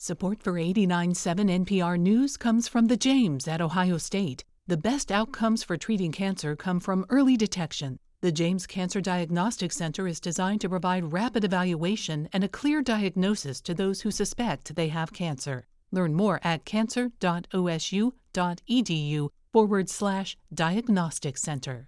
Support for 89.7 NPR News comes from the James at Ohio State. The best outcomes for treating cancer come from early detection. The James Cancer Diagnostic Center is designed to provide rapid evaluation and a clear diagnosis to those who suspect they have cancer. Learn more at cancer.osu.edu/diagnostic center.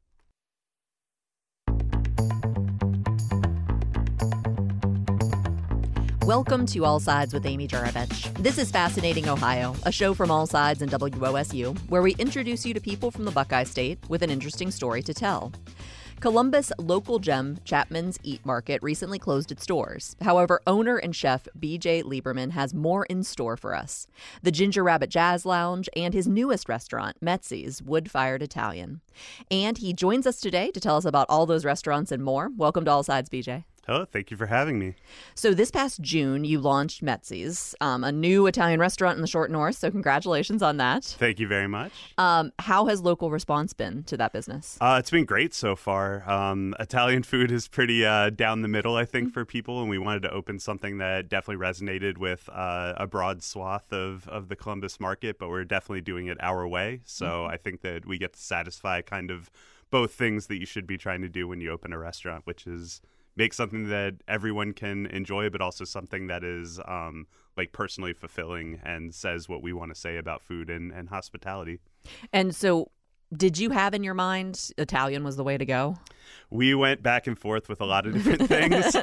Welcome to All Sides with Amy Juravich. This is Fascinating Ohio, a show from All Sides and WOSU, where we introduce you to people from the Buckeye State with an interesting story to tell. Columbus local gem Chapman's Eat Market recently closed its doors. However, owner and chef BJ Lieberman has more in store for us. The Ginger Rabbit Jazz Lounge and his newest restaurant, Metzi's Wood-Fired Italian. And he joins us today to tell us about all those restaurants and more. Welcome to All Sides, BJ. Hello, thank you for having me. So this past June, you launched Metzi's, a new Italian restaurant in the Short North. So congratulations on that. Thank you very much. How has local response been to that business? It's been great so far. Italian food is pretty down the middle, I think, for people. And we wanted to open something that definitely resonated with a broad swath of the Columbus market. But we're definitely doing it our way. So I think that we get to satisfy kind of both things that you should be trying to do when you open a restaurant, which is make something that everyone can enjoy, but also something that is like personally fulfilling and says what we want to say about food and hospitality. And so did you have in your mind Italian was the way to go? We went back and forth with a lot of different things.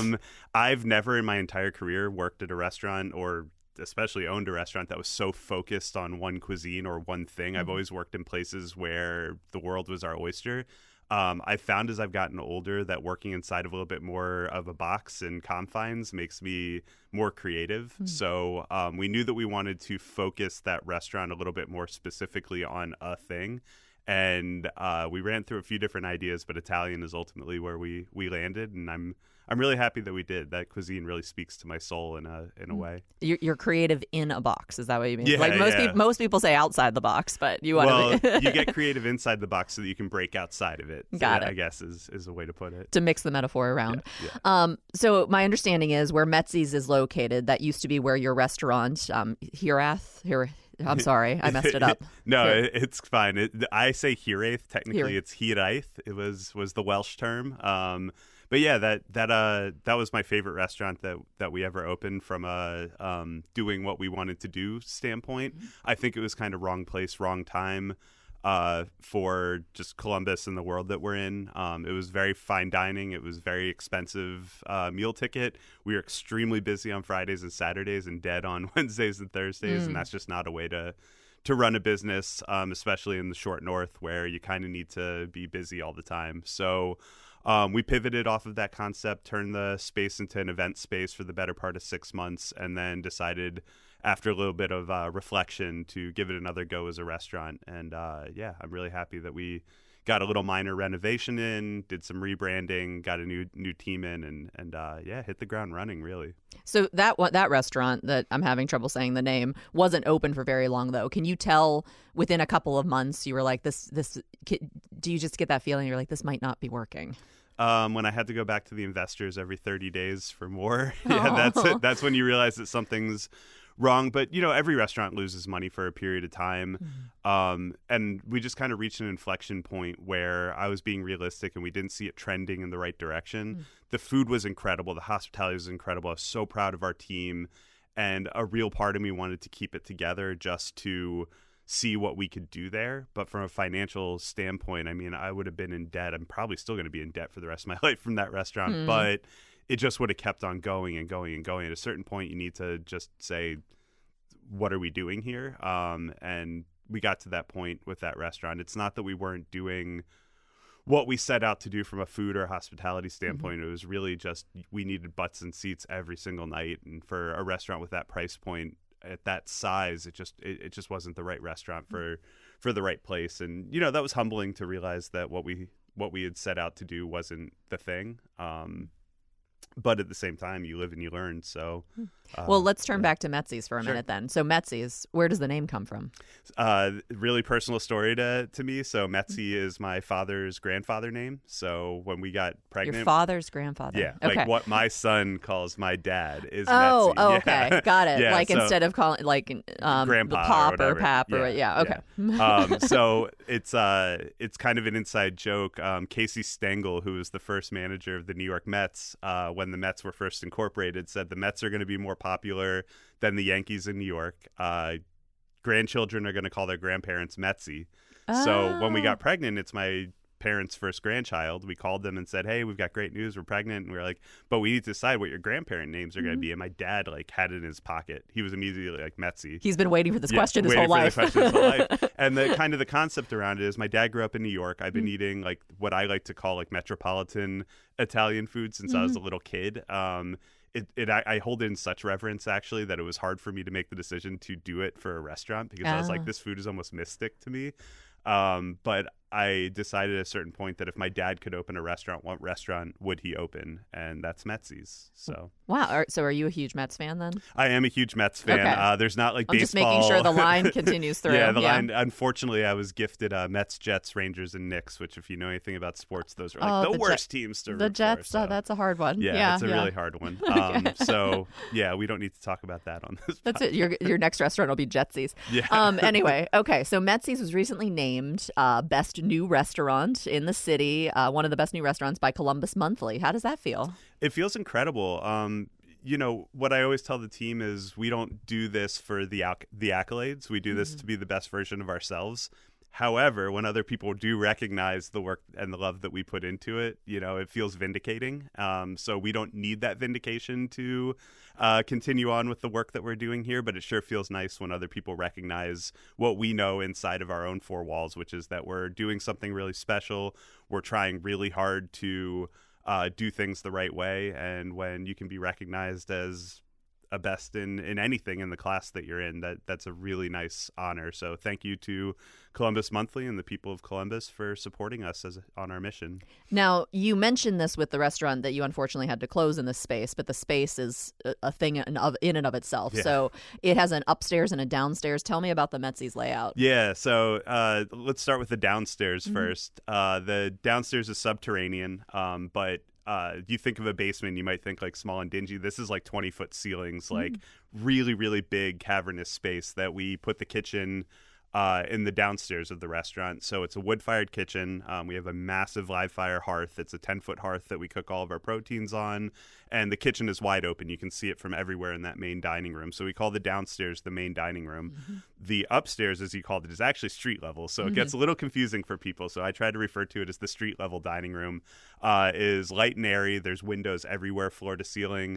I've never in my entire career worked at a restaurant or especially owned a restaurant that was so focused on one cuisine or one thing. I've always worked in places where the world was our oyster. I found as I've gotten older that working inside of a little bit more of a box and confines makes me more creative. So we knew that we wanted to focus that restaurant a little bit more specifically on a thing. And we ran through a few different ideas, but Italian is ultimately where we landed. And I'm really happy that we did. That cuisine really speaks to my soul in a way. You're creative in a box. Is that what you mean? Yeah, like most people say outside the box, but you want to. You get creative inside the box so that you can break outside of it. Got it. I guess is a way to put it. To mix the metaphor around. Yeah. So my understanding is where Metzi's is located. That used to be where your restaurant, I'm sorry, I messed it up. No, it's fine. I say Hiraeth. Technically, it's Hiraeth. It was the Welsh term. But yeah, that was my favorite restaurant that we ever opened from a doing what we wanted to do standpoint. I think it was kind of wrong place, wrong time for just Columbus and the world that we're in. It was very fine dining. It was very expensive meal ticket. We were extremely busy on Fridays and Saturdays and dead on Wednesdays and Thursdays, and that's just not a way to run a business, especially in the Short North where you kind of need to be busy all the time. So we pivoted off of that concept, turned the space into an event space for the better part of 6 months, and then decided after a little bit of reflection to give it another go as a restaurant. And I'm really happy that we got a little minor renovation in, did some rebranding, got a new team in, and hit the ground running, really. So that restaurant that I'm having trouble saying the name wasn't open for very long, though. Can you tell within a couple of months you were like, this? Do you just get that feeling you're like, this might not be working? When I had to go back to the investors every 30 days for more, that's when you realize that something's wrong. But, every restaurant loses money for a period of time. And we just kind of reached an inflection point where I was being realistic and we didn't see it trending in the right direction. The food was incredible. The hospitality was incredible. I was so proud of our team. And a real part of me wanted to keep it together just to see what we could do there. But from a financial standpoint, I mean, I would have been in debt. I'm probably still going to be in debt for the rest of my life from that restaurant. But it just would have kept on going and going and going. At a certain point, you need to just say, what are we doing here? And we got to that point with that restaurant. It's not that we weren't doing what we set out to do from a food or hospitality standpoint. It was really just we needed butts and seats every single night. And for a restaurant with that price point at that size, it just wasn't the right restaurant for the right place. And, that was humbling to realize that what we had set out to do wasn't the thing. But at the same time, you live and you learn. So, well, let's turn back to Metzi's for a Sure. minute then. So Metzi's, where does the name come from? Really personal story to me. So Metzi is my father's grandfather name. So when we got pregnant, Your father's grandfather. yeah, Okay. like what my son calls my dad is Oh, Metzi. oh, Yeah. okay, got it. Yeah, like so instead of calling like grandpa the pop or whatever. pap or okay. So it's kind of an inside joke. Casey Stengel, who was the first manager of the New York Mets when the Mets were first incorporated, said the Mets are going to be more popular than the Yankees in New York. Grandchildren are going to call their grandparents Metzi. So when we got pregnant, it's my parents' first grandchild. We called them and said, hey, we've got great news, we're pregnant. And we were like, but we need to decide what your grandparent names are going to be. And my dad like had it in his pocket. He was immediately like Metzi. He's been waiting for this question his whole life. And the concept around it is my dad grew up in New York. I've been eating like what I like to call like metropolitan Italian food since I was a little kid. I hold it in such reverence, actually, that it was hard for me to make the decision to do it for a restaurant because I was like, this food is almost mystic to me. But I decided at a certain point that if my dad could open a restaurant, what restaurant would he open? And that's Metzi's. So wow. So are you a huge Mets fan then? I am a huge Mets fan. Okay. There's not like I'm baseball. just making sure the line continues through. Yeah, the line. Unfortunately, I was gifted Mets, Jets, Rangers, and Knicks, which if you know anything about sports, those are like the worst teams to root The Jets, for. So. That's a hard one. Yeah, it's a really hard one. So yeah, we don't need to talk about that on this. That's it. Your next restaurant will be Jetsi's. Yeah. Anyway, okay. So Metzi's was recently named Best New Restaurant in the city, one of the best new restaurants by Columbus Monthly. How does that feel? It feels incredible. You know, what I always tell the team is we don't do this for the accolades. We do this to be the best version of ourselves. However, when other people do recognize the work and the love that we put into it, you know, it feels vindicating. So we don't need that vindication to continue on with the work that we're doing here, but it sure feels nice when other people recognize what we know inside of our own four walls, which is that we're doing something really special. We're trying really hard to do things the right way. And when you can be recognized as a best in anything in the class that you're in, that's a really nice honor. So thank you to Columbus Monthly and the people of Columbus for supporting us on our mission. Now, you mentioned this with the restaurant that you unfortunately had to close in this space, but the space is a thing in and of itself. Yeah. So it has an upstairs and a downstairs. Tell me about the Metzi's layout. Yeah, so let's start with the downstairs first. The downstairs is subterranean, but you think of a basement, you might think like small and dingy. This is like 20-foot ceilings, like really, really big cavernous space that we put the kitchen in the downstairs of the restaurant. So it's a wood-fired kitchen. We have a massive live fire hearth. It's a 10-foot hearth that we cook all of our proteins on. And the kitchen is wide open. You can see it from everywhere in that main dining room. So we call the downstairs the main dining room. The upstairs, as you called it, is actually street level. So it gets a little confusing for people. So I try to refer to it as the street level dining room. Is light and airy. There's windows everywhere, floor to ceiling.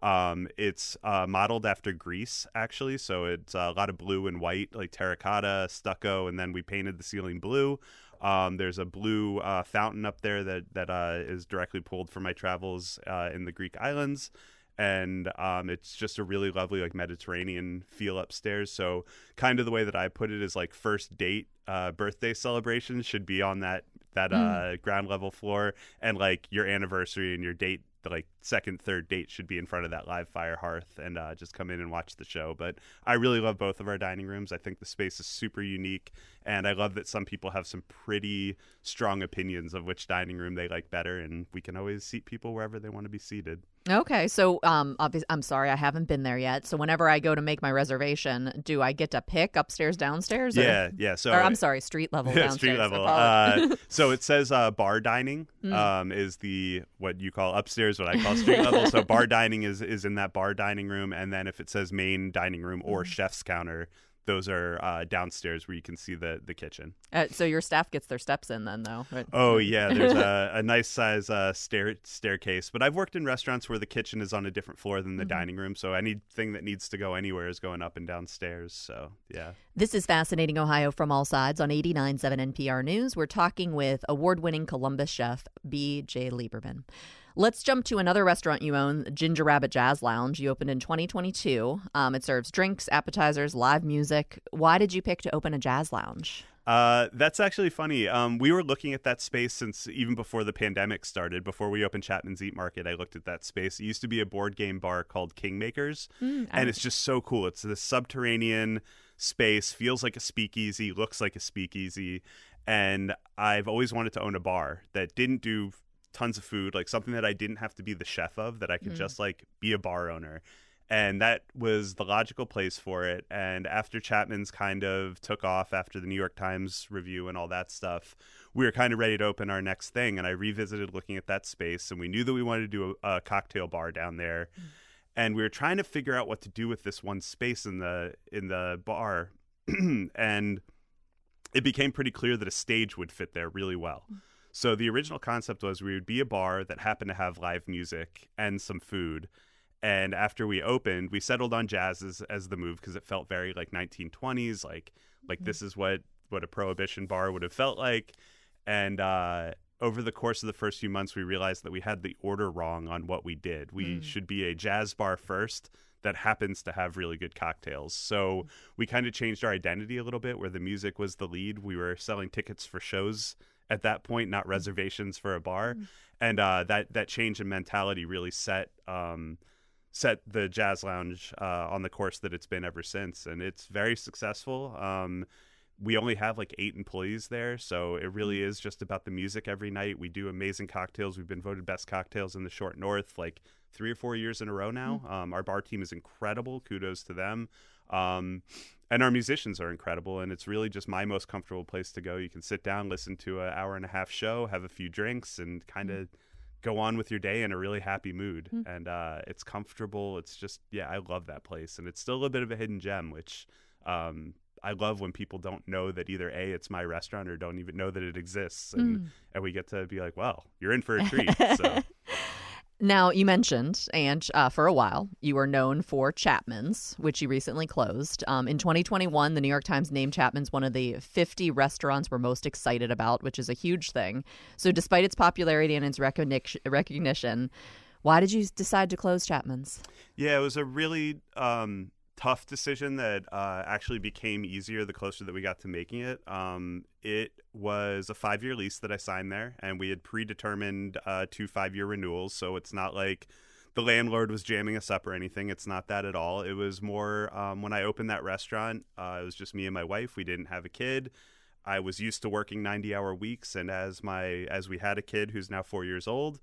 It's modeled after Greece, actually. So it's a lot of blue and white, like terracotta, stucco, and then we painted the ceiling blue. There's a blue fountain up there that is directly pulled from my travels in the Greek islands. And it's just a really lovely like Mediterranean feel upstairs. So kind of the way that I put it is like first date birthday celebrations should be on that ground level floor, and like your anniversary and your date, like second, third date should be in front of that live fire hearth, and just come in and watch the show. But I really love both of our dining rooms. I think the space is super unique, and I love that some people have some pretty strong opinions of which dining room they like better, and we can always seat people wherever they want to be seated. Okay, so obviously, I'm sorry, I haven't been there yet. So whenever I go to make my reservation, do I get to pick upstairs, downstairs? Yeah. So I'm sorry, street level downstairs. Street level. So it says bar dining is what you call upstairs, what I call street level. So bar dining is in that bar dining room, and then if it says main dining room or chef's counter, those are downstairs where you can see the kitchen. So your staff gets their steps in then, though, right? Oh, yeah. There's a nice size staircase. But I've worked in restaurants where the kitchen is on a different floor than the dining room. So anything that needs to go anywhere is going up and downstairs. So, yeah. This is Fascinating Ohio from All Sides on 89.7 NPR News. We're talking with award-winning Columbus chef B.J. Lieberman. Let's jump to another restaurant you own, Ginger Rabbit Jazz Lounge. You opened in 2022. It serves drinks, appetizers, live music. Why did you pick to open a jazz lounge? That's actually funny. We were looking at that space since even before the pandemic started. Before we opened Chapman's Eat Market, I looked at that space. It used to be a board game bar called Kingmakers, and it's just so cool. It's this subterranean space, feels like a speakeasy, looks like a speakeasy, and I've always wanted to own a bar that didn't do tons of food, like something that I didn't have to be the chef of, that I could just like be a bar owner. And that was the logical place for it. And after Chapman's kind of took off after the New York Times review and all that stuff, we were kind of ready to open our next thing. And I revisited looking at that space, and we knew that we wanted to do a cocktail bar down there. And we were trying to figure out what to do with this one space in the bar. And it became pretty clear that a stage would fit there really well. So the original concept was we would be a bar that happened to have live music and some food. And after we opened, we settled on jazz as the move because it felt very like 1920s, like this is what a Prohibition bar would have felt like. And over the course of the first few months, we realized that we had the order wrong on what we did. We should be a jazz bar first that happens to have really good cocktails. So we kind of changed our identity a little bit, where the music was the lead. We were selling tickets for shows at that point, not reservations for a bar. And that change in mentality really set the Jazz Lounge on the course that it's been ever since. And it's very successful. We only have like 8 employees there, so it really is just about the music every night. We do amazing cocktails. We've been voted best cocktails in the Short North like 3 or 4 years in a row now. Our bar team is incredible. Kudos to them. And our musicians are incredible, and it's really just my most comfortable place to go. You can sit down, listen to an hour-and-a-half show, have a few drinks, and kind of go on with your day in a really happy mood. And it's comfortable. It's just, I love that place. And it's still a little bit of a hidden gem, which I love when people don't know that either A, it's my restaurant, or don't even know that it exists. And we get to be like, well, you're in for a treat. So. Now, you mentioned, and for a while, you were known for Chapman's, which you recently closed. In 2021, the New York Times named Chapman's one of the 50 restaurants we're most excited about, which is a huge thing. So despite its popularity and its recognition, why did you decide to close Chapman's? Yeah, it was a really tough decision that actually became easier the closer that we got to making it. It was a 5-year lease that I signed there, and we had predetermined 2 5-year renewals, so it's not like the landlord was jamming us up or anything. It's not that at all. It was more when I opened that restaurant, it was just me and my wife. We didn't have a kid. I was used to working 90-hour weeks, and as we had a kid who's now 4 years old,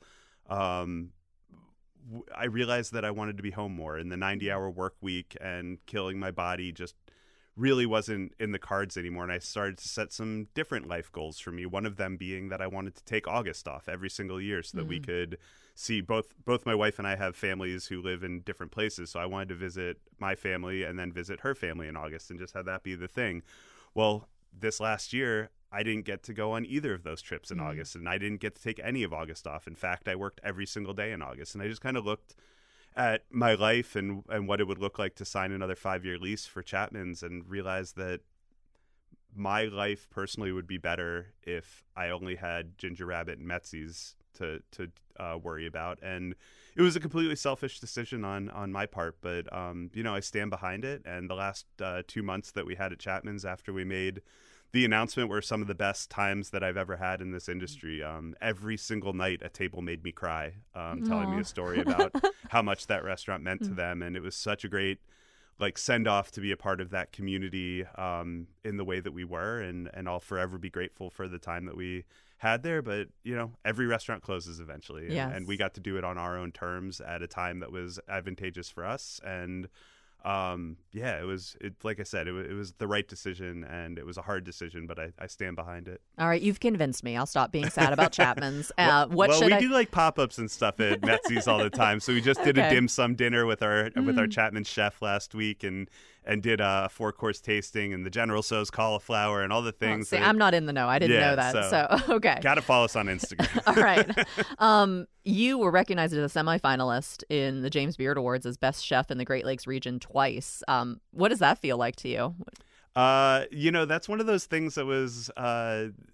I realized that I wanted to be home more, and the 90-hour work week and killing my body just really wasn't in the cards anymore. And I started to set some different life goals for me. One of them being that I wanted to take August off every single year so that we could see both my wife and I have families who live in different places. So I wanted to visit my family and then visit her family in August and just have that be the thing. Well, this last year, I didn't get to go on either of those trips in August, and I didn't get to take any of August off. In fact, I worked every single day in August, and I just kind of looked at my life and what it would look like to sign another 5-year lease for Chapman's, and realized that my life personally would be better if I only had Ginger Rabbit and Metzi's to worry about. And it was a completely selfish decision on my part, but I stand behind it. And the last 2 months that we had at Chapman's after we made the announcement were some of the best times that I've ever had in this industry. Every single night, a table made me cry, telling me a story about how much that restaurant meant to them. And it was such a great send off to be a part of that community in the way that we were. And I'll forever be grateful for the time that we had there. But, every restaurant closes eventually. Yes. And we got to do it on our own terms at a time that was advantageous for us. And it was like I said, it was the right decision, and it was a hard decision, but I stand behind it. All right, you've convinced me. I'll stop being sad about Chapman's. We do pop-ups and stuff at Metzi's all the time. So we just did a dim sum dinner with our Chapman's chef last week, and did a 4-course tasting, and the General Tso's cauliflower and all the things. I'm not in the know. I didn't know that. So okay. Gotta follow us on Instagram. All right. You were recognized as a semifinalist in the James Beard Awards as best chef in the Great Lakes region twice. What does that feel like to you? That's one of those things that was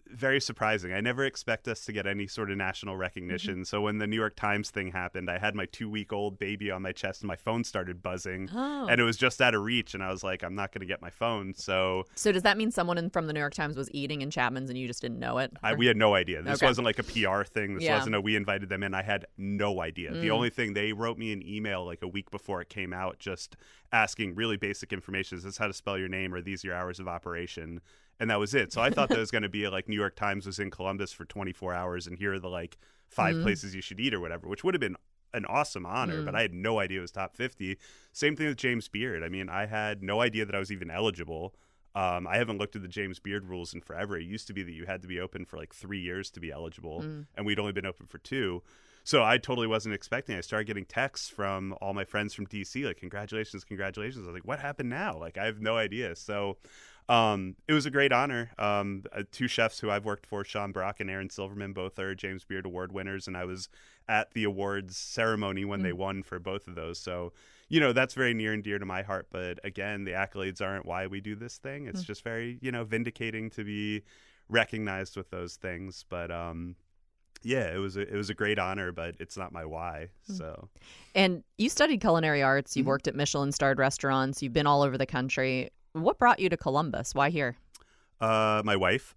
very surprising. I never expect us to get any sort of national recognition. Mm-hmm. So when the New York Times thing happened, I had my 2-week-old baby on my chest and my phone started buzzing. And it was just out of reach. And I was like, I'm not going to get my phone. So does that mean someone from the New York Times was eating in Chapman's and you just didn't know it? We had no idea. This wasn't like a PR thing. This Yeah. wasn't we invited them in. I had no idea. The only thing, they wrote me an email like a week before it came out just asking really basic information. Is this how to spell your name? Or these your hours of operation? And that was it. So I thought that was going to be like New York Times was in Columbus for 24 hours and here are the like 5 places you should eat or whatever, which would have been an awesome honor, but I had no idea it was top 50. Same thing with James Beard. I mean, I had no idea that I was even eligible. I haven't looked at the James Beard rules in forever. It used to be that you had to be open for like 3 years to be eligible, and we'd only been open for 2. So I totally wasn't expecting it. I started getting texts from all my friends from DC, like, congratulations, congratulations. I was like, what happened now? Like, I have no idea. So it was a great honor. 2 chefs who I've worked for, Sean Brock and Aaron Silverman, both are James Beard Award winners, and I was at the awards ceremony when they won for both of those. So, you know, that's very near and dear to my heart. But again, the accolades aren't why we do this thing. It's just very, you know, vindicating to be recognized with those things. But yeah, it was a great honor, but it's not my why. So, and you studied culinary arts. You worked at Michelin-starred restaurants. You've been all over the country. What brought you to Columbus? Why here? My wife.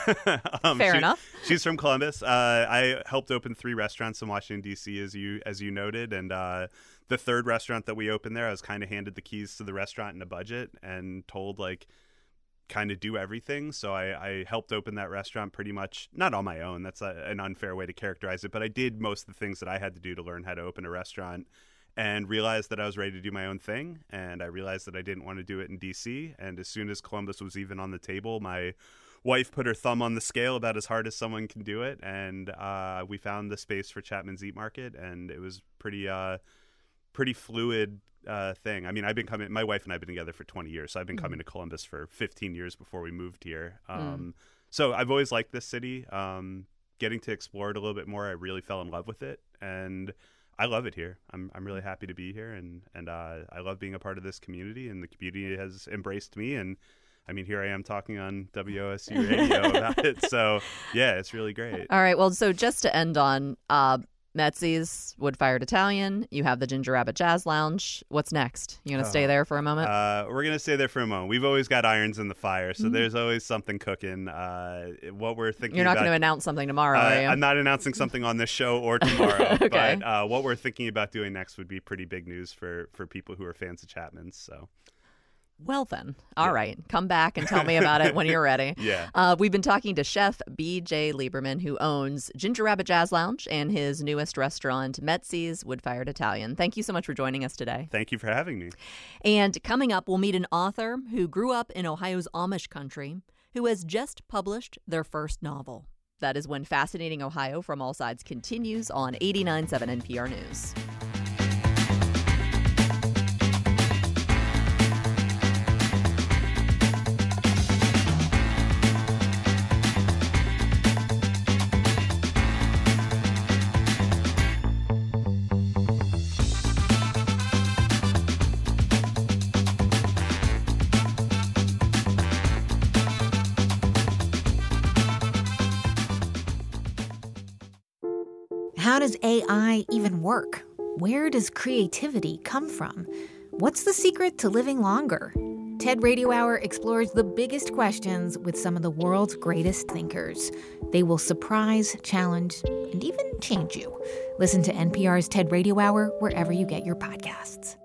Fair enough. She's from Columbus. I helped open 3 restaurants in Washington, D.C., as you noted. And the third restaurant that we opened there, I was kind of handed the keys to the restaurant and a budget and told, like, kind of do everything. So I helped open that restaurant pretty much, not on my own. That's an unfair way to characterize it. But I did most of the things that I had to do to learn how to open a restaurant, and realized that I was ready to do my own thing. And I realized that I didn't want to do it in D.C. And as soon as Columbus was even on the table, my wife put her thumb on the scale about as hard as someone can do it. And we found the space for Chapman's Eat Market, and it was pretty fluid thing. I mean, my wife and I have been together for 20 years. So I've been coming to Columbus for 15 years before we moved here. So I've always liked this city. Getting to explore it a little bit more, I really fell in love with it. And I love it here. I'm really happy to be here, and I love being a part of this community, and the community has embraced me. And I mean, here I am talking on WOSU radio about it. So yeah, it's really great. All right. Well, so just to end on Metzi's Wood-Fired Italian, you have the Ginger Rabbit Jazz Lounge. What's next? You going to stay there for a moment? We're going to stay there for a moment. We've always got irons in the fire, so there's always something cooking. What we're thinking You're not going to announce something tomorrow, are you? I'm not announcing something on this show or tomorrow, Okay. But what we're thinking about doing next would be pretty big news for people who are fans of Chapman's, so... Well, then. All right. Come back and tell me about it when you're ready. Yeah. We've been talking to Chef B.J. Lieberman, who owns Ginger Rabbit Jazz Lounge and his newest restaurant, Metzi's Wood-Fired Italian. Thank you so much for joining us today. Thank you for having me. And coming up, we'll meet an author who grew up in Ohio's Amish country who has just published their first novel. That is when Fascinating Ohio from All Sides continues on 89.7 NPR News. How does AI even work? Where does creativity come from? What's the secret to living longer? TED Radio Hour explores the biggest questions with some of the world's greatest thinkers. They will surprise, challenge, and even change you. Listen to NPR's TED Radio Hour wherever you get your podcasts.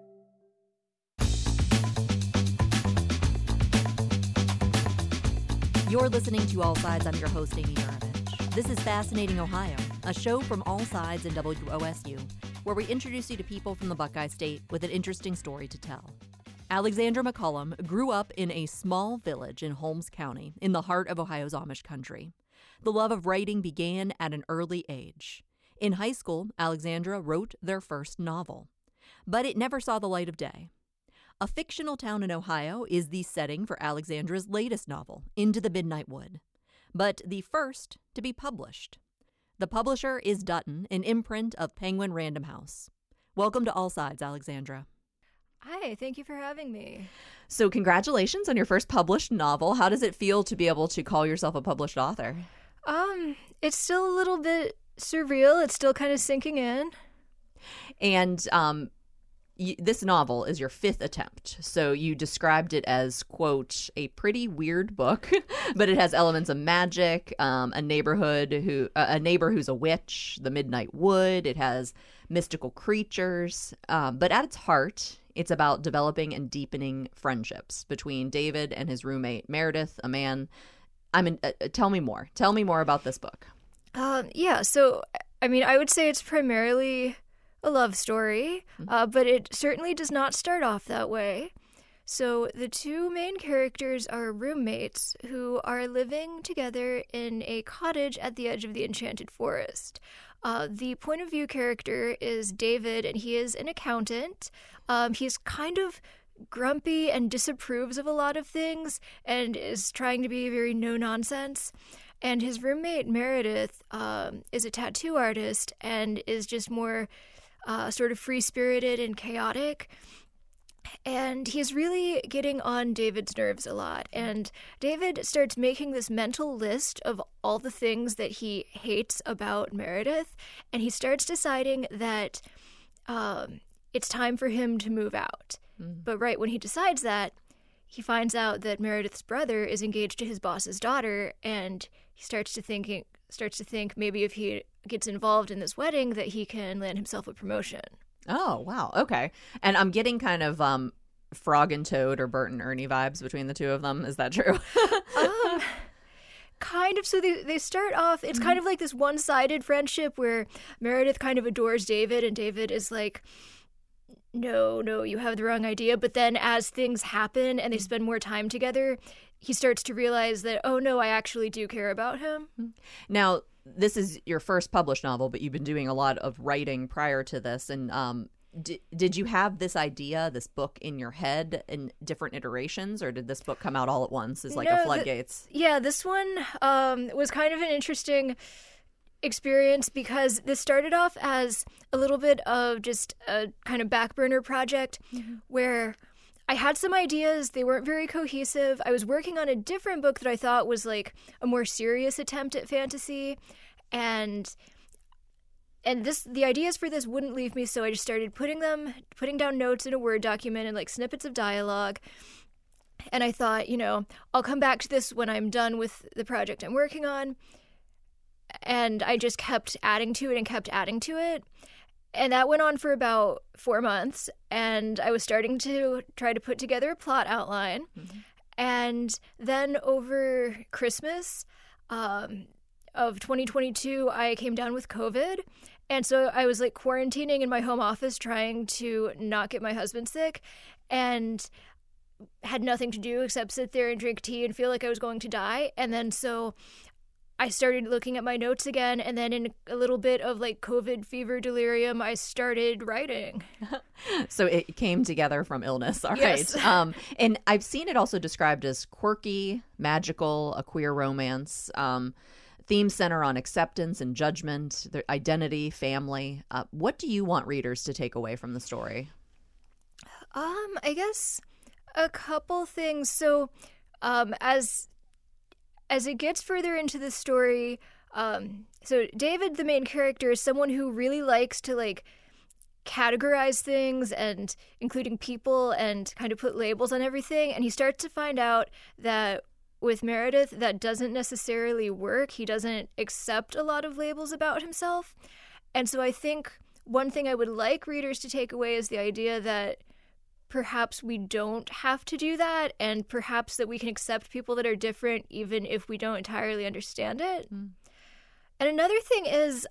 You're listening to All Sides. I'm your host, Amy Juravich. This is Fascinating Ohio, a show from All Sides and WOSU, where we introduce you to people from the Buckeye State with an interesting story to tell. Alexandra McCollum grew up in a small village in Holmes County, in the heart of Ohio's Amish country. The love of writing began at an early age. In high school, Alexandra wrote their first novel, but it never saw the light of day. A fictional town in Ohio is the setting for Alexandra's latest novel, Into the Midnight Wood, but the first to be published. The publisher is Dutton, an imprint of Penguin Random House. Welcome to All Sides, Alexandra. Hi, thank you for having me. So congratulations on your first published novel. How does it feel to be able to call yourself a published author? It's still a little bit surreal. It's still kind of sinking in. And this novel is your 5th attempt. So you described it as, quote, a pretty weird book, but it has elements of magic, a neighbor who's a witch, the Midnight Wood. It has mystical creatures. But at its heart, it's about developing and deepening friendships between David and his roommate, Meredith, a man. Tell me more. Tell me more about this book. So, I would say it's primarily a love story, but it certainly does not start off that way. So the 2 main characters are roommates who are living together in a cottage at the edge of the Enchanted Forest. The point of view character is David, and he is an accountant. He's kind of grumpy and disapproves of a lot of things and is trying to be very no-nonsense. And his roommate, Meredith, is a tattoo artist and is just more sort of free-spirited and chaotic. And he's really getting on David's nerves a lot. And David starts making this mental list of all the things that he hates about Meredith. And he starts deciding that it's time for him to move out. But right when he decides that, he finds out that Meredith's brother is engaged to his boss's daughter. And he starts to think maybe if he gets involved in this wedding that he can land himself a promotion. Oh, wow. Okay. And I'm getting kind of Frog and Toad or Bert and Ernie vibes between the 2 of them. Is that true? Kind of. So they start off, it's kind of like this one-sided friendship where Meredith kind of adores David and David is like, no, you have the wrong idea. But then as things happen and they spend more time together, he starts to realize that, oh no, I actually do care about him. Now, this is your first published novel, but you've been doing a lot of writing prior to this. And did you have this idea, this book in your head in different iterations, or did this book come out all at once as like a floodgates? This one was kind of an interesting experience because this started off as a little bit of just a kind of back burner project where I had some ideas. They weren't very cohesive. I was working on a different book that I thought was like a more serious attempt at fantasy. And the ideas for this wouldn't leave me, so I just started putting down notes in a Word document and like snippets of dialogue. And I thought, I'll come back to this when I'm done with the project I'm working on. And I just kept adding to it. And that went on for about 4 months. And I was starting to try to put together a plot outline. And then over Christmas of 2022, I came down with COVID. And so I was like quarantining in my home office trying to not get my husband sick and had nothing to do except sit there and drink tea and feel like I was going to die. And then so I started looking at my notes again, and then in a little bit of like COVID fever delirium, I started writing. So it came together from illness. All yes. right. And I've seen it also described as quirky, magical, a queer romance. Themes center on acceptance and judgment, their identity, family. What do you want readers to take away from the story? I guess a couple things. So, as it gets further into the story, so David, the main character, is someone who really likes to like categorize things and including people and kind of put labels on everything. And he starts to find out that with Meredith, that doesn't necessarily work. He doesn't accept a lot of labels about himself. And so I think one thing I would like readers to take away is the idea that perhaps we don't have to do that, and perhaps that we can accept people that are different even if we don't entirely understand it. And another thing is,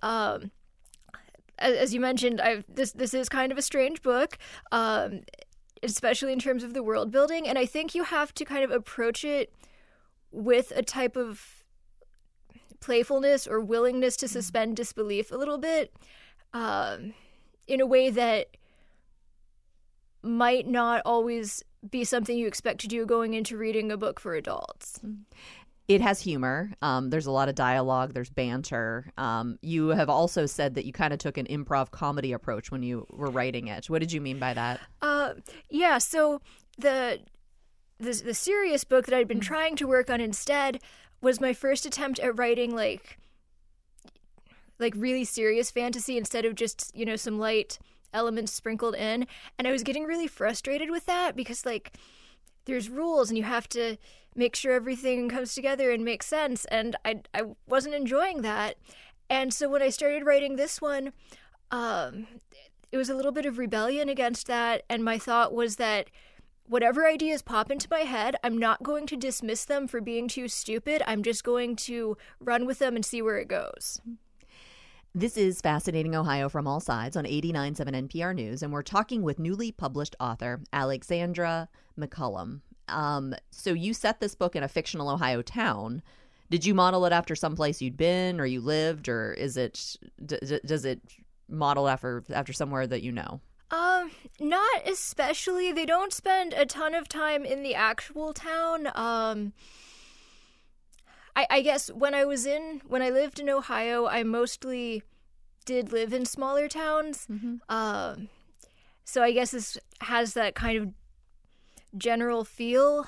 as you mentioned, this is kind of a strange book, especially in terms of the world building, and I think you have to kind of approach it with a type of playfulness or willingness to suspend disbelief a little bit, in a way that might not always be something you expect to do going into reading a book for adults. It has humor. There's a lot of dialogue. There's banter. You have also said that you kind of took an improv comedy approach when you were writing it. What did you mean by that? Yeah, so the serious book that I'd been trying to work on instead was my first attempt at writing like really serious fantasy instead of just, some light elements sprinkled in. And I was getting really frustrated with that because like there's rules and you have to make sure everything comes together and makes sense. And I wasn't enjoying that. And so when I started writing this one, it was a little bit of rebellion against that. And my thought was that whatever ideas pop into my head, I'm not going to dismiss them for being too stupid. I'm just going to run with them and see where it goes. This is Fascinating Ohio from All Sides on 89.7 NPR News, and we're talking with newly published author Alexandra McCullum. So you set this book in a fictional Ohio town. Did you model it after someplace you'd been or you lived, or does it model after somewhere that you know? Not especially. They don't spend a ton of time in the actual town. I guess when I lived in Ohio, I mostly did live in smaller towns. Mm-hmm. So I guess this has that kind of general feel.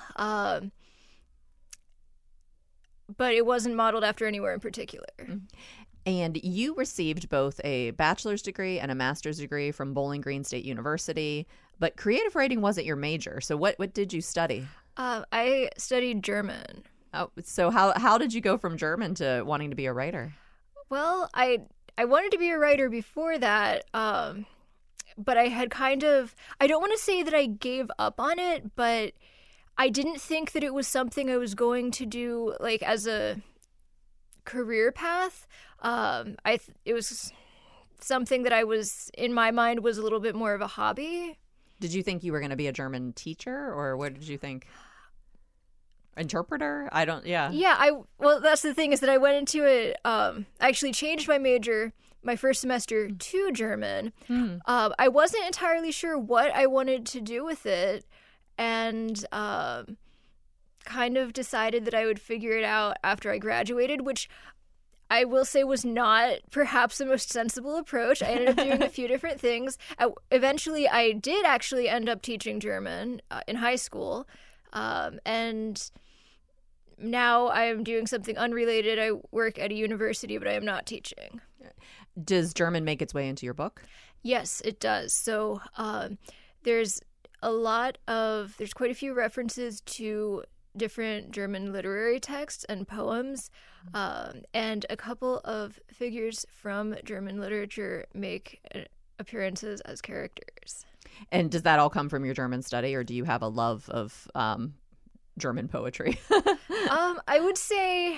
But it wasn't modeled after anywhere in particular. Mm-hmm. And you received both a bachelor's degree and a master's degree from Bowling Green State University, but creative writing wasn't your major. So what did you study? I studied German. Oh, so how did you go from German to wanting to be a writer? Well, I wanted to be a writer before that, but I had I don't want to say that I gave up on it, but I didn't think that it was something I was going to do like as a career path. It was something that I was, in my mind, was a little bit more of a hobby. Did you think you were going to be a German teacher, or what did you think? Interpreter? Yeah, well, that's the thing, is that I went into it, I actually changed my major my first semester to German. I wasn't entirely sure what I wanted to do with it, and kind of decided that I would figure it out after I graduated, which I will say was not perhaps the most sensible approach. I ended up doing a few different things. Eventually, I did actually end up teaching German in high school, and now I am doing something unrelated. I work at a university, but I am not teaching. Does German make its way into your book? Yes, it does. So there's quite a few references to different German literary texts and poems, and a couple of figures from German literature make appearances as characters. And does that all come from your German study, or do you have a love of German poetry? I would say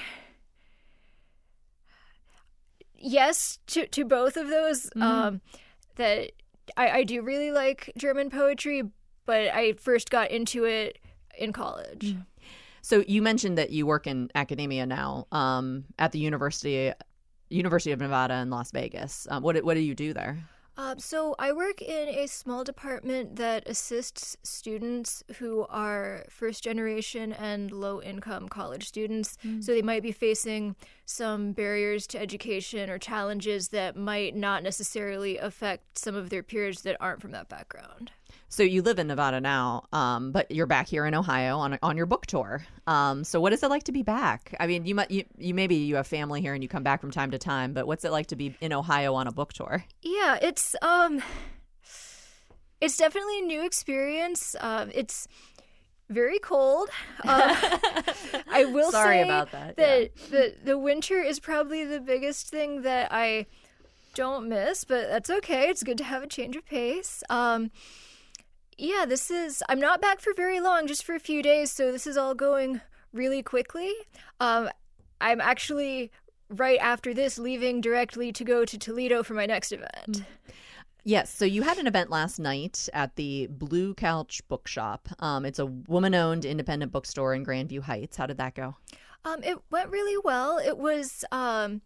yes to both of those. Mm-hmm. That I do really like German poetry, but I first got into it in college. Mm. So you mentioned that you work in academia now at the University of Nevada in Las Vegas. What do you do there? So I work in a small department that assists students who are first-generation and low-income college students. Mm. So they might be facing some barriers to education or challenges that might not necessarily affect some of their peers that aren't from that background. So you live in Nevada now, but you're back here in Ohio on your book tour. So what is it like to be back? I mean, you maybe you have family here and you come back from time to time, but what's it like to be in Ohio on a book tour? Yeah, it's definitely a new experience. It's very cold. I will Sorry say about that. The winter is probably the biggest thing that I don't miss, but that's okay. It's good to have a change of pace. Yeah, I'm not back for very long, just for a few days, so this is all going really quickly. I'm actually, right after this, leaving directly to go to Toledo for my next event. Yes, so you had an event last night at the Blue Couch Bookshop. It's a woman-owned independent bookstore in Grandview Heights. How did that go? It went really well. It was, I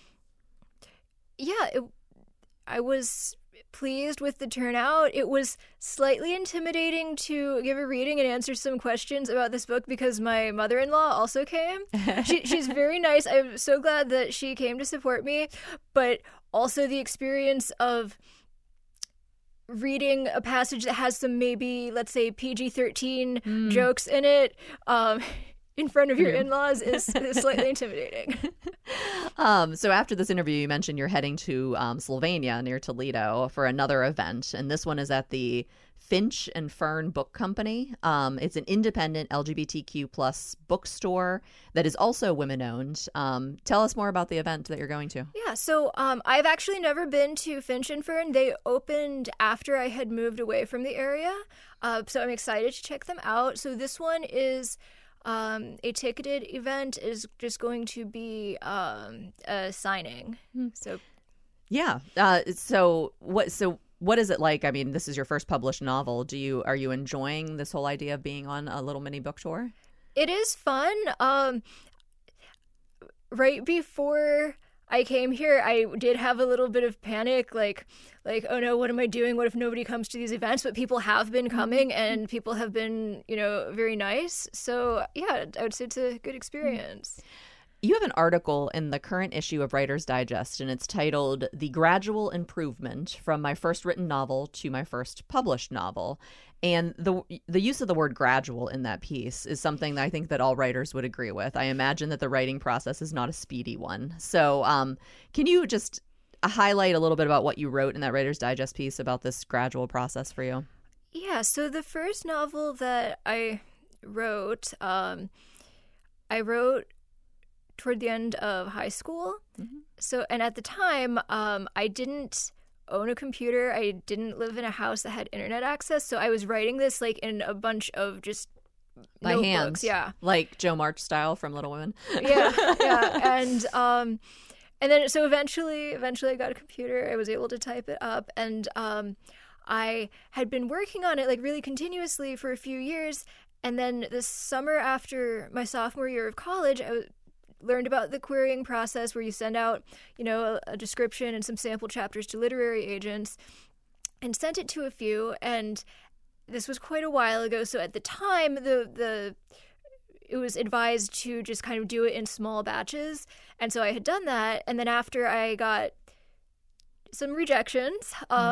was pleased with the turnout. It was slightly intimidating to give a reading and answer some questions about this book because my mother-in-law also came. She's very nice. I'm so glad that she came to support me, but also the experience of reading a passage that has some maybe, let's say, PG-13 jokes in it in front of your in-laws is slightly intimidating. So after this interview, you mentioned you're heading to Slovenia near Toledo for another event. And this one is at the Finch and Fern Book Company. It's an independent LGBTQ plus bookstore that is also women-owned. Tell us more about the event that you're going to. Yeah, so I've actually never been to Finch and Fern. They opened after I had moved away from the area. So I'm excited to check them out. So this one is a ticketed event, is just going to be a signing. So yeah. So what is it like? I mean, this is your first published novel. Are you enjoying this whole idea of being on a little mini book tour? It is fun. Right before I came here, I did have a little bit of panic, like, oh no, what am I doing? What if nobody comes to these events? But people have been coming, and people have been, very nice. So yeah, I would say it's a good experience. You have an article in the current issue of Writer's Digest, and it's titled "The Gradual Improvement from My First Written Novel to My First Published Novel." And the use of the word gradual in that piece is something that I think that all writers would agree with. I imagine that the writing process is not a speedy one. So can you just highlight a little bit about what you wrote in that Writer's Digest piece about this gradual process for you? Yeah, so the first novel that I wrote toward the end of high school. Mm-hmm. So, and at the time, I didn't own a computer. I didn't live in a house that had internet access. So I was writing this like in a bunch of just by notebooks. Hand. Yeah. Like Jo March style from Little Women. Yeah. And then so eventually I got a computer. I was able to type it up, and I had been working on it like really continuously for a few years. And then this summer after my sophomore year of college, I learned about the querying process, where you send out, a description and some sample chapters to literary agents, and sent it to a few. And this was quite a while ago. So at the time, it was advised to just kind of do it in small batches. And so I had done that. And then after I got some rejections,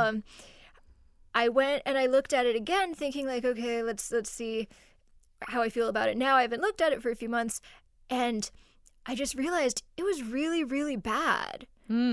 I went and I looked at it again, thinking like, okay, let's see how I feel about it now. I haven't looked at it for a few months, and I just realized it was really, really bad.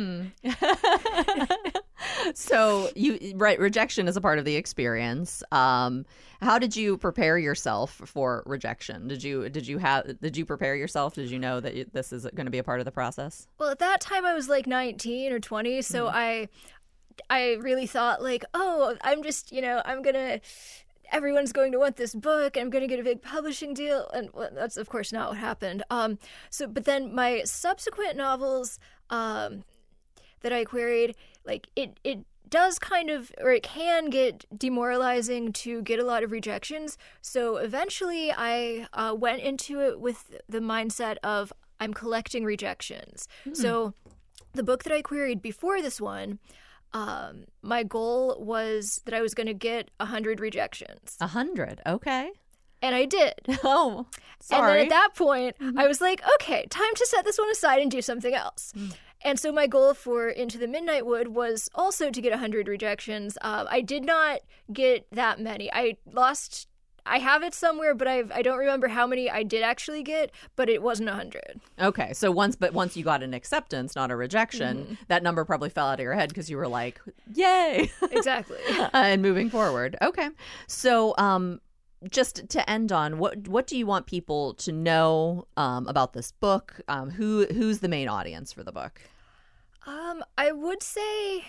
So rejection is a part of the experience. How did you prepare yourself for rejection? Did you prepare yourself? Did you know that this is going to be a part of the process? Well, at that time I was like 19 or 20, so I really thought like, oh, I'm just, everyone's going to want this book, and I'm going to get a big publishing deal. And that's, of course, not what happened. But then my subsequent novels that I queried, like, it does kind of, or it can get demoralizing to get a lot of rejections. So eventually I went into it with the mindset of, I'm collecting rejections. So the book that I queried before this one, my goal was that I was going to get 100 rejections. 100, okay. And I did. Oh, sorry. And then at that point, I was like, okay, time to set this one aside and do something else. And so my goal for Into the Midnight Wood was also to get 100 rejections. I did not get that many. I have it somewhere, but I don't remember how many I did actually get, but it wasn't 100. Okay, so once you got an acceptance, not a rejection, that number probably fell out of your head because you were like, yay! Exactly. And moving forward. Okay. So just to end on, what do you want people to know about this book? Who's the main audience for the book? I would say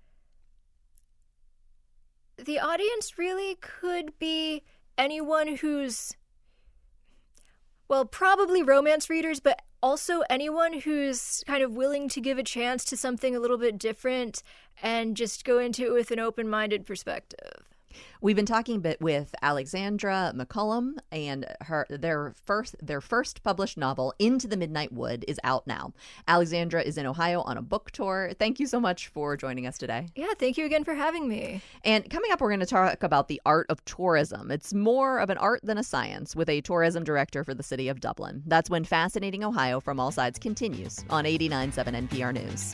the audience really could be anyone who's, well, probably romance readers, but also anyone who's kind of willing to give a chance to something a little bit different and just go into it with an open-minded perspective. We've been talking a bit with Alexandra McCullum, and their first published novel, Into the Midnight Wood, is out now. Alexandra is in Ohio on a book tour. Thank you so much for joining us today. Yeah, thank you again for having me. And coming up, we're going to talk about the art of tourism. It's more of an art than a science, with a tourism director for the city of Dublin. That's when Fascinating Ohio from All Sides continues on 89.7 NPR News.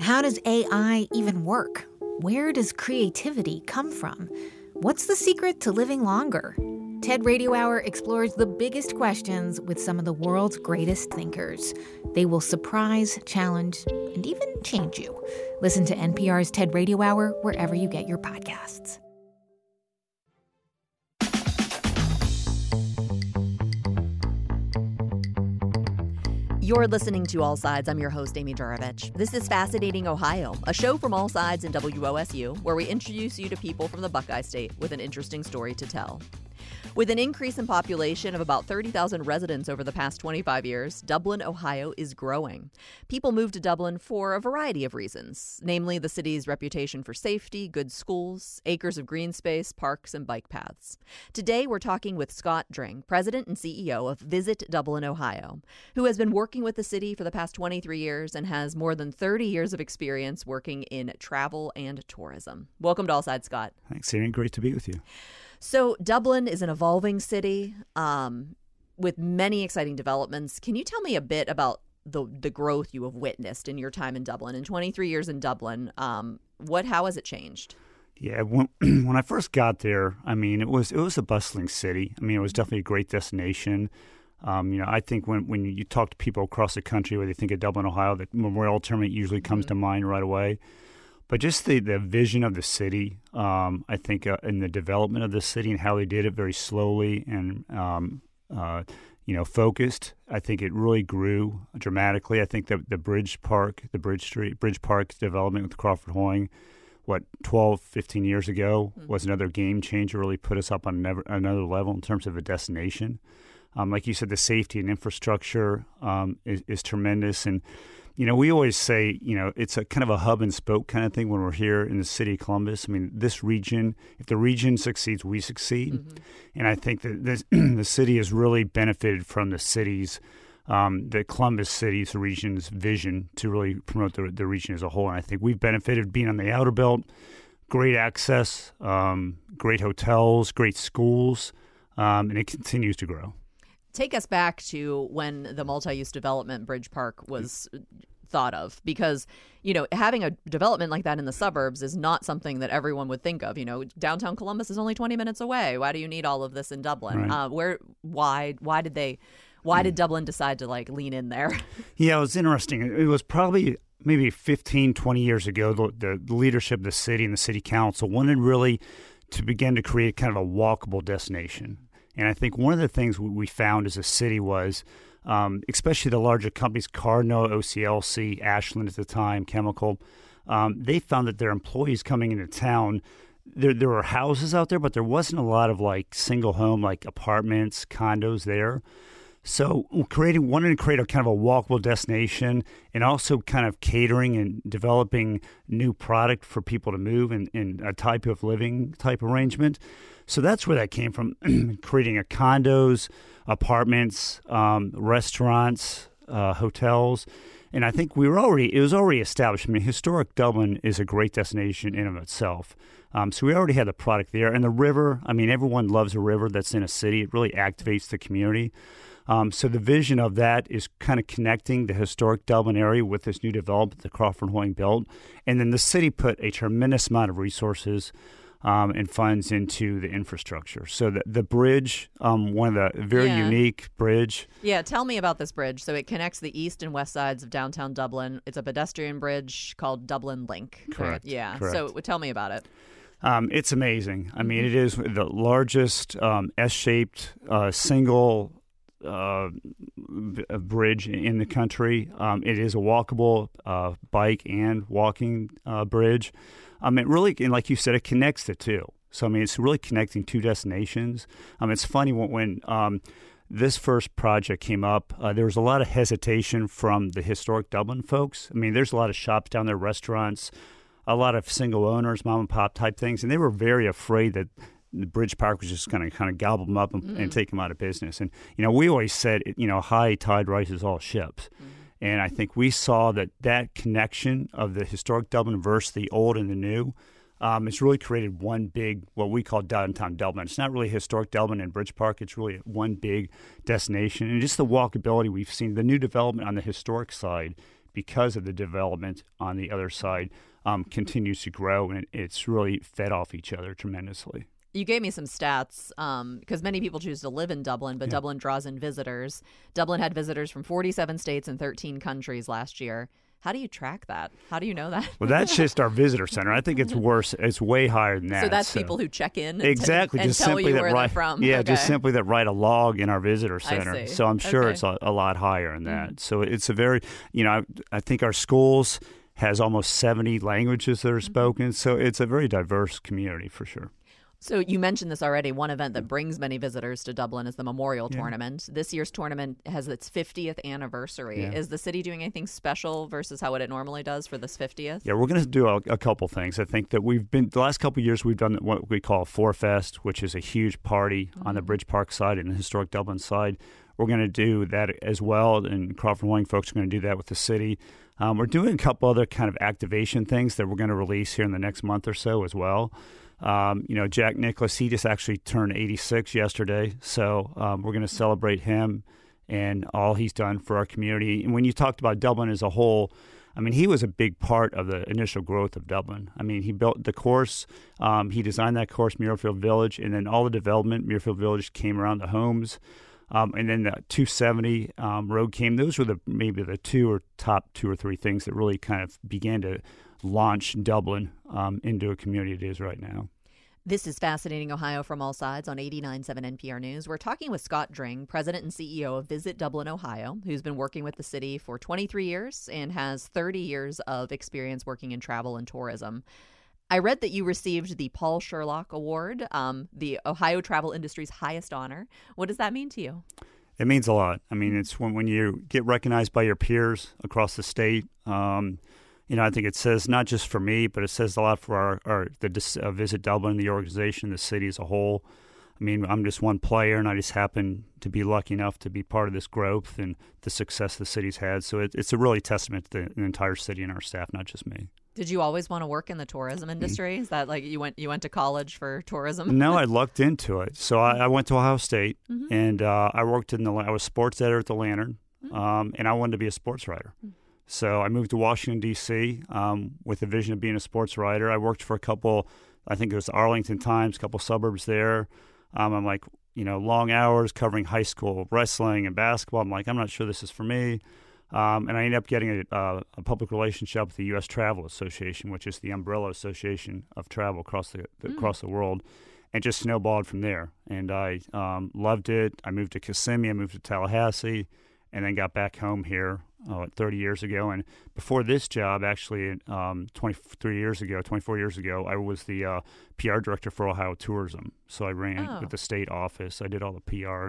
How does AI even work? Where does creativity come from? What's the secret to living longer? TED Radio Hour explores the biggest questions with some of the world's greatest thinkers. They will surprise, challenge, and even change you. Listen to NPR's TED Radio Hour wherever you get your podcasts. You're listening to All Sides. I'm your host, Amy Juravich. This is Fascinating Ohio, a show from All Sides and WOSU, where we introduce you to people from the Buckeye State with an interesting story to tell. With an increase in population of about 30,000 residents over the past 25 years, Dublin, Ohio is growing. People move to Dublin for a variety of reasons, namely the city's reputation for safety, good schools, acres of green space, parks, and bike paths. Today, we're talking with Scott Dring, president and CEO of Visit Dublin, Ohio, who has been working with the city for the past 23 years and has more than 30 years of experience working in travel and tourism. Welcome to All Sides, Scott. Thanks, Amy. Great to be with you. So Dublin is an evolving city with many exciting developments. Can you tell me a bit about the growth you have witnessed in your time in Dublin? In 23 years in Dublin, how has it changed? Yeah, when I first got there, I mean, it was a bustling city. I mean, it was definitely a great destination. I think when you talk to people across the country where they think of Dublin, Ohio, the Memorial Tournament usually comes to mind right away. But just the vision of the city, I think, in the development of the city and how they did it very slowly and, focused, I think it really grew dramatically. I think the Bridge Park development with Crawford Hoying, 12, 15 years ago, was another game changer, really put us up on another level in terms of a destination. Like you said, the safety and infrastructure is tremendous. And we always say, it's a kind of a hub and spoke kind of thing when we're here in the city of Columbus. I mean, this region, if the region succeeds, we succeed. Mm-hmm. And I think that the city has really benefited from the Columbus city's, the region's vision to really promote the region as a whole. And I think we've benefited being on the outer belt, great access, great hotels, great schools, and it continues to grow. Take us back to when the multi-use development Bridge Park was thought of, because, having a development like that in the suburbs is not something that everyone would think of. Downtown Columbus is only 20 minutes away. Why do you need all of this in Dublin? Right. Why did Dublin decide to lean in there? Yeah, it was interesting. It was probably maybe 15, 20 years ago, the leadership of the city and the city council wanted really to begin to create kind of a walkable destination. And I think one of the things we found as a city was, especially the larger companies, Cardinal, OCLC, Ashland at the time, Chemical, they found that their employees coming into town, there were houses out there, but there wasn't a lot of single home, apartments, condos there. So wanting to create a kind of a walkable destination and also kind of catering and developing new product for people to move in a type of living type arrangement. So that's where that came from, creating condos, apartments, restaurants, hotels. And I think it was already established. I mean, historic Dublin is a great destination in and of itself. So we already had the product there. And the river, I mean, everyone loves a river that's in a city. It really activates the community. So the vision of that is kind of connecting the historic Dublin area with this new development, the Crawford Hoying Belt. And then the city put a tremendous amount of resources and funds into the infrastructure. So the bridge, one of the very unique bridge. Yeah, tell me about this bridge. So it connects the east and west sides of downtown Dublin. It's a pedestrian bridge called Dublin Link. Correct. Yeah. Correct. So tell me about it. It's amazing. I mean, it is the largest S-shaped single bridge in the country. It is a walkable bike and walking bridge. It really, and like you said, it connects the two. So, I mean, it's really connecting two destinations. It's funny when this first project came up, there was a lot of hesitation from the historic Dublin folks. I mean, there's a lot of shops down there, restaurants, a lot of single owners, mom and pop type things, and they were very afraid that the Bridge Park was just going to kind of gobble them up and take them out of business. And, we always said, high tide rises all ships. Mm-hmm. And I think we saw that connection of the historic Dublin versus the old and the new, it's really created one big, what we call downtown Dublin. It's not really historic Dublin and Bridge Park. It's really one big destination. And just the walkability we've seen, the new development on the historic side, because of the development on the other side, continues to grow, and it's really fed off each other tremendously. You gave me some stats because many people choose to live in Dublin, but Dublin draws in visitors. Dublin had visitors from 47 states and 13 countries last year. How do you track that? How do you know that? Well, that's just our visitor center. I think it's worse. It's way higher than that. So that's people who check in exactly, and just tell simply you that where write, they're from. Yeah, okay. just simply that write a log in our visitor I center. see. So I'm sure it's a lot higher than that. So it's a very, I think our schools has almost 70 languages that are spoken. So it's a very diverse community for sure. So you mentioned this already. One event that brings many visitors to Dublin is the Memorial Tournament. This year's tournament has its 50th anniversary. Is the city doing anything special versus how it normally does for this 50th? Yeah, we're going to do a couple things. I think that the last couple of years, we've done what we call Forefest, which is a huge party on the Bridge Park side and the historic Dublin side. We're going to do that as well, and Crawford Willing folks are going to do that with the city. We're doing a couple other kind of activation things that we're going to release here in the next month or so as well. Jack Nicklaus, he just actually turned 86 yesterday, so we're going to celebrate him and all he's done for our community. And when you talked about Dublin as a whole, I mean, he was a big part of the initial growth of Dublin. I mean, he built the course, he designed that course, Muirfield Village, and then all the development, Muirfield Village came around the homes. And then the 270 road came. Those were maybe the top two or three things that really kind of began to launch Dublin into a community it is right now. This is Fascinating Ohio from All Sides on 89.7 NPR News. We're talking with Scott Dring, president and CEO of Visit Dublin, Ohio, who's been working with the city for 23 years and has 30 years of experience working in travel and tourism. I read that you received the Paul Sherlock Award, the Ohio travel industry's highest honor. What does that mean to you? It means a lot. I mean, it's when you get recognized by your peers across the state. I think it says not just for me, but it says a lot for the Visit Dublin, the organization, the city as a whole. I mean, I'm just one player, and I just happen to be lucky enough to be part of this growth and the success the city's had. So it's a really testament to the entire city and our staff, not just me. Did you always want to work in the tourism industry? Is that like you went to college for tourism? No, I lucked into it. So I went to Ohio State, and I worked I was sports editor at the Lantern, and I wanted to be a sports writer. So I moved to Washington, D.C. With the vision of being a sports writer. I worked for a couple, I think it was the Arlington Times, a couple suburbs there. I'm like, long hours covering high school wrestling and basketball. I'm like, I'm not sure this is for me. And I ended up getting a public relations job with the U.S. Travel Association, which is the umbrella association of travel across the world, and just snowballed from there. And I loved it. I moved to Kissimmee. I moved to Tallahassee, and then got back home here 30 years ago. And before this job, actually, 24 years ago, I was the PR director for Ohio Tourism. So I ran with the state office. I did all the PR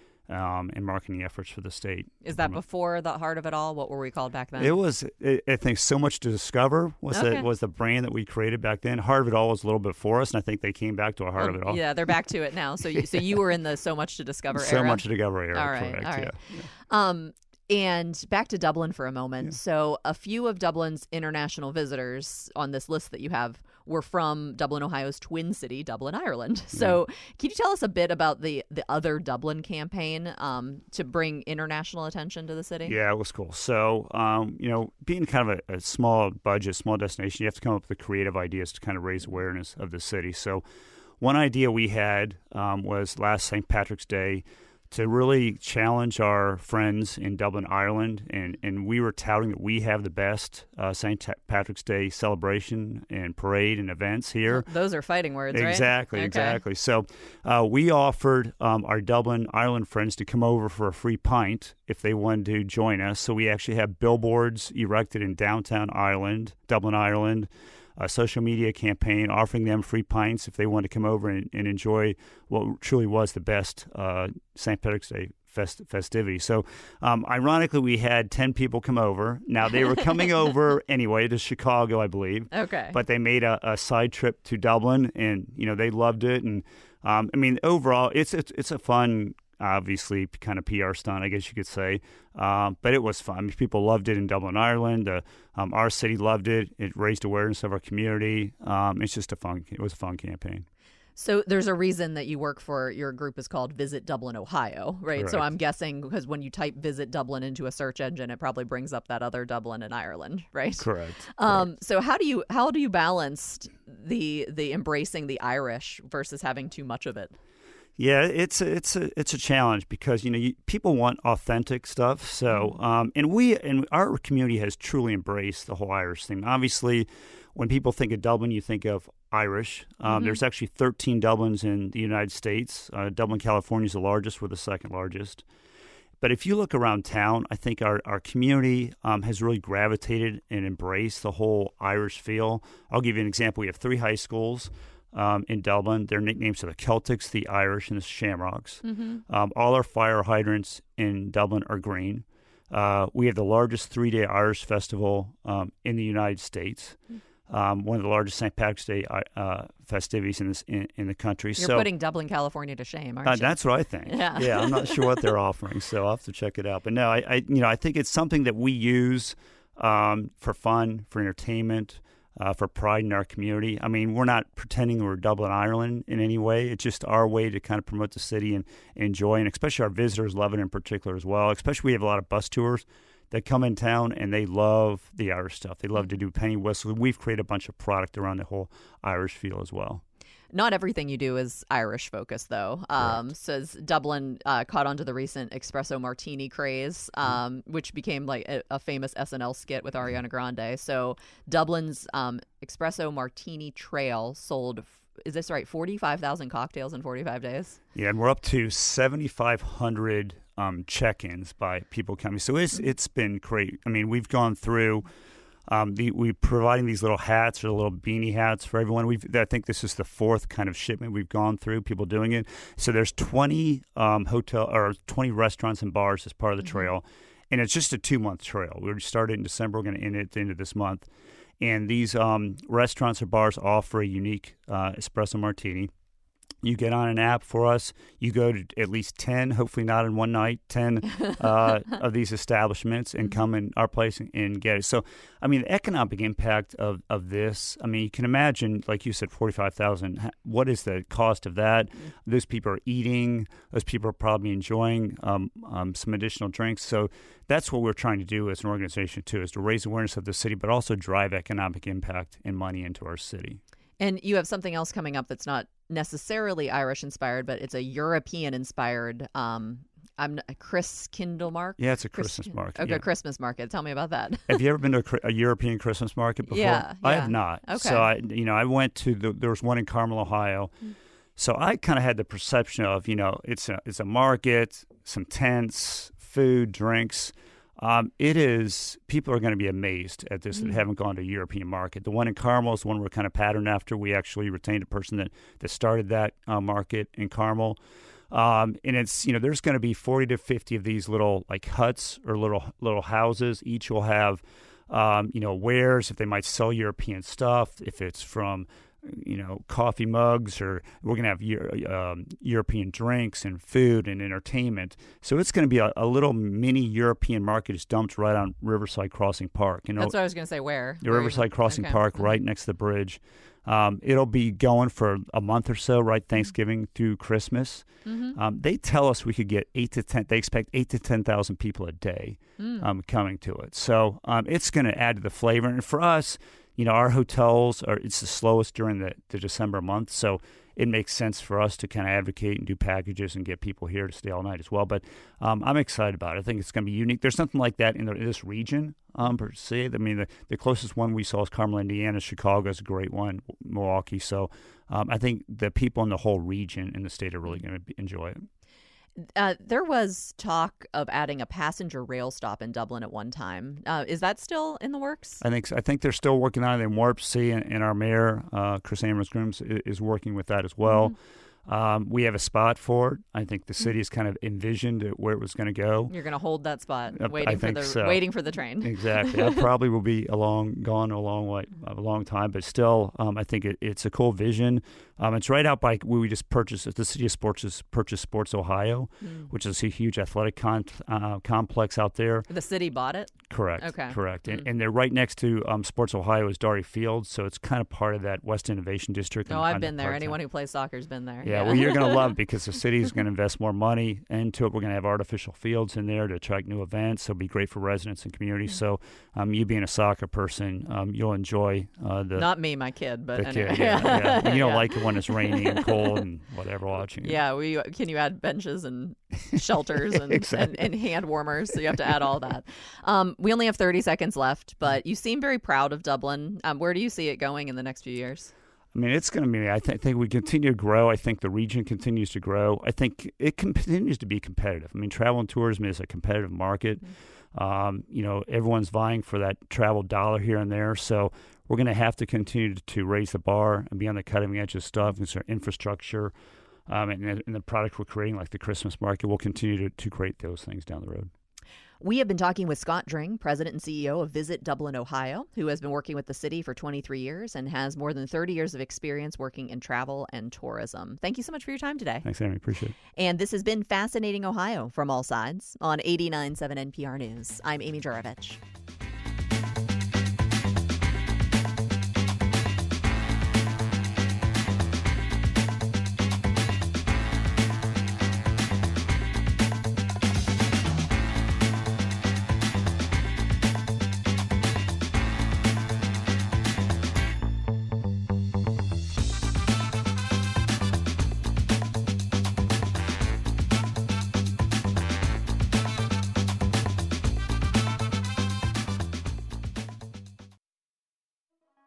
and marketing efforts for the state. Is that before the heart of it all? What were we called back then? It was, I think, So Much to Discover was the brand that we created back then. Heart of It All was a little bit for us, and I think they came back to a Heart of It All. Yeah, they're back to it now. So you were in the So Much to Discover era? So Much to Discover era, all right, correct, all right. Yeah. And back to Dublin for a moment. Yeah. So a few of Dublin's international visitors on this list that you have were from Dublin, Ohio's twin city, Dublin, Ireland. So can you tell us a bit about the Other Dublin campaign to bring international attention to the city? Yeah, it was cool. So, being kind of a small budget, small destination, you have to come up with creative ideas to kind of raise awareness of the city. So one idea we had was last St. Patrick's Day to really challenge our friends in Dublin, Ireland, and we were touting that we have the best St. Patrick's Day celebration and parade and events here. Those are fighting words, right? Exactly. So we offered our Dublin, Ireland friends to come over for a free pint if they wanted to join us. So we actually have billboards erected in downtown Ireland, Dublin, Ireland, a social media campaign offering them free pints if they want to come over and enjoy what truly was the best St. Patrick's Day festivity. So ironically, we had 10 people come over. Now, they were coming over anyway to Chicago, I believe. Okay. But they made a side trip to Dublin, and, they loved it. And, overall, it's a fun, obviously, kind of PR stunt, I guess you could say. But it was fun. People loved it in Dublin, Ireland. Our city loved it. It raised awareness of our community. It was a fun campaign. So there's a reason that you work for, your group is called Visit Dublin, Ohio, right? Correct. So I'm guessing because when you type Visit Dublin into a search engine, it probably brings up that other Dublin in Ireland, right? Correct. So how do you balance the embracing the Irish versus having too much of it? Yeah, it's a challenge because people want authentic stuff. So and our community has truly embraced the whole Irish thing. Obviously, when people think of Dublin, you think of Irish. There's actually 13 Dublins in the United States. Dublin, California is the largest. We're the second largest. But if you look around town, I think our community has really gravitated and embraced the whole Irish feel. I'll give you an example. We have 3 high schools in Dublin. Their nicknames are the Celtics, the Irish, and the Shamrocks. All our fire hydrants in Dublin are green. We have the largest 3-day Irish festival in the United States. One of the largest St. Patrick's Day festivities in the country. You're putting Dublin, California to shame, aren't you? That's what I think. Yeah, I'm not sure what they're offering, so I'll have to check it out. But no, I think it's something that we use for fun, for entertainment, for pride in our community. I mean, we're not pretending we're Dublin, Ireland in any way. It's just our way to kind of promote the city and enjoy, and especially our visitors love it in particular as well. Especially we have a lot of bus tours that come in town, and they love the Irish stuff. They love to do penny whistles. We've created a bunch of product around the whole Irish feel as well. Not everything you do is Irish focused, though. Says Dublin caught onto the recent espresso martini craze, which became like a famous SNL skit with Ariana Grande. So Dublin's espresso martini trail sold, is this right, 45,000 cocktails in 45 days? Yeah, and we're up to 7,500 check-ins by people coming. So it's been great. I mean, we've gone through. We're providing these little hats or little beanie hats for everyone. I think this is the 4th kind of shipment we've gone through, people doing it. So there's 20 20 restaurants and bars as part of the trail, and it's just a 2-month trail. We started in December. We're going to end it at the end of this month. And these restaurants or bars offer a unique espresso martini. You get on an app for us. You go to at least 10, hopefully not in one night, 10 of these establishments and come in our place and get it. So, I mean, the economic impact of this, I mean, you can imagine, like you said, 45,000. What is the cost of that? Those people are eating. Those people are probably enjoying some additional drinks. So that's what we're trying to do as an organization, too, is to raise awareness of the city, but also drive economic impact and money into our city. And you have something else coming up that's not necessarily Irish inspired, but it's a European inspired Christkindl market. Yeah, it's a Christmas market. Okay, Christmas market. Tell me about that. Have you ever been to a European Christmas market before? Yeah. I have not. Okay. So I went to there was one in Carmel, Ohio. So I kind of had the perception of, it's a market, some tents, food, drinks. People are going to be amazed at this that haven't gone to a European market. The one in Carmel is the one we're kind of patterned after. We actually retained a person that started that market in Carmel. And it's, there's going to be 40 to 50 of these little like huts or little houses. Each will have, wares, if they might sell European stuff, if it's from coffee mugs, or we're going to have European drinks and food and entertainment. So it's going to be a little mini European market is dumped right on Riverside Crossing Park. That's what I was going to say. Where? The Riverside Crossing Park, right next to the bridge. It'll be going for a month or so, right? Thanksgiving through Christmas. They tell us we could get 8 to 10. They expect 8 to 10,000 people a day coming to it. So it's going to add to the flavor. And for us, our hotels it's the slowest during the December month, so it makes sense for us to kind of advocate and do packages and get people here to stay all night as well. But I'm excited about it. I think it's going to be unique. There's something like that in this region, per se. I mean, the closest one we saw is Carmel, Indiana. Chicago is a great one, Milwaukee. So I think the people in the whole region in the state are really going to enjoy it. There was talk of adding a passenger rail stop in Dublin at one time. Is that still in the works? I think they're still working on it in Warp C, and our mayor, Chris Amherst-Grooms, is working with that as well. We have a spot for it. I think the city has kind of envisioned where it was going to go. You're going to hold that spot, waiting for the train. Exactly. I probably will be gone a long time, but still, I think it's a cool vision. It's right out by where we just purchased. The city of Sports has purchased Sports Ohio, which is a huge athletic complex out there. The city bought it? Correct. Okay. Correct. And they're right next to Sports Ohio is Dory Field, so it's kind of part of that West Innovation District. Oh, I've been there. Anyone who plays soccer's been there. Yeah, well, you're going to love it because the city's going to invest more money into it. We're going to have artificial fields in there to attract new events. So it'll be great for residents and communities. So you being a soccer person, you'll enjoy the... Not me, my kid, but... The kid, yeah. You don't like it when it's raining and cold and whatever watching it. Yeah, can you add benches and shelters and, exactly. and hand warmers? So you have to add all that. We only have 30 seconds left, but you seem very proud of Dublin. Where do you see it going in the next few years? I mean, it's going to be, I think we continue to grow. I think the region continues to grow. I think it continues to be competitive. I mean, travel and tourism is a competitive market. Everyone's vying for that travel dollar here and there. So we're going to have to continue to raise the bar and be on the cutting edge of stuff. It's our infrastructure and the product we're creating, like the Christmas market. We'll continue to create those things down the road. We have been talking with Scott Dring, President and CEO of Visit Dublin, Ohio, who has been working with the city for 23 years and has more than 30 years of experience working in travel and tourism. Thank you so much for your time today. Thanks, Amy. Appreciate it. And this has been Fascinating Ohio from All Sides on 89.7 NPR News. I'm Amy Juravich.